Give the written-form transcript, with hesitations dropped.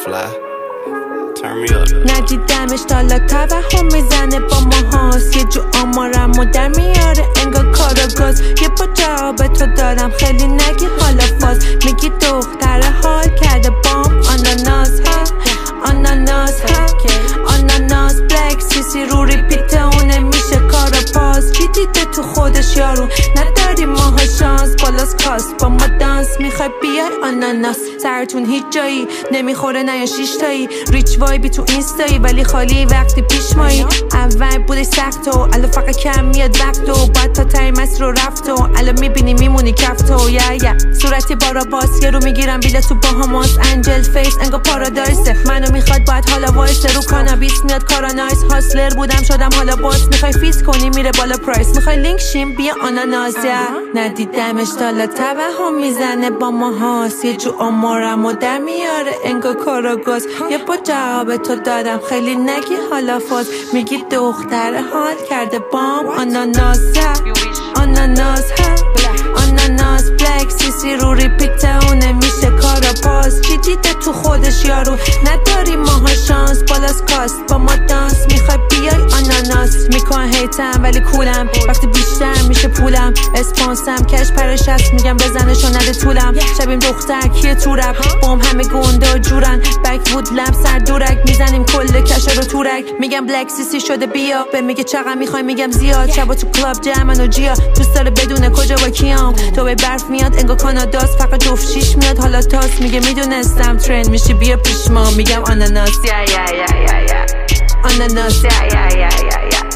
fly. Turn me up. ندیدمش تا حالا توهم میزنه با ماهاست یه جو آمارم و در میاره انگار کاراگاز یه با جواب تو دارم خیلی نگی حالا فاز میگی دختر حال کرده بام آناناس آناناس آناناس بلک سیسی رو ریپیت اونه میشه کارا پاس کی دیده تو خودش یارو نداری ماها شانس بالاس کاست با ما دانس میخوای بیای آناناس سرتون هیچ جایی نمیخوره نه یا 6 تایی ریچ وایبی تو اینستایی ولی خالی وقتی پیش مایی اول بودی سخت و الان فقط کم میاد وقت و باید تا تایی مسیر رو رفت و الان میبینی میمونی کفت و یا صورتی بارا باس یه رو میگیرم بیله تو باهاماس انجل فیس انگا پارادایسه منو میخواد باید حالا وایسه رو کانابیس میاد کارا نایس هاسلر بودم شدم حالا باس میخوای فیس کنی میره بالا پرایس میخوای لینک شیم بیا آناناس ندیدمش تا حالا توهم میزنه با ماهاست یه جو آمارم و در میاره انگار کاراگاز یه با جواب تو دادم خیلی نگی حالا فاز میگی دختر حال کرده بام آناناس آناناس آناناس بلک سیسی رو ریپیت اونه میشه کارا پاس کی دیده تو خودش یارو نداری ماها شانس بالاس کاست با ما دانس میخوای بیای آناناس میکن هیتم ولی کولم وقتی بیشتر میشه پولم اسپانسم کش پرش هست میگم بزنشو نده طولم شبیم دختر کیه تو رب بام همه گنده و جورن بک وود لب سر دورک میزنیم کل کشه رو تورک میگم بلک سیسی شده بیا به میگه چقدر میخوای میگم زیاد شبا تو کلاب جمعن و جیا دوست داره بدونه کجا با کیام تو به برف میاد انگار کاناداست فقط جفت شیش میاد حالا تاس میگه میدونستم ترند میشی بیا پیش ما میگم آناناس آناناس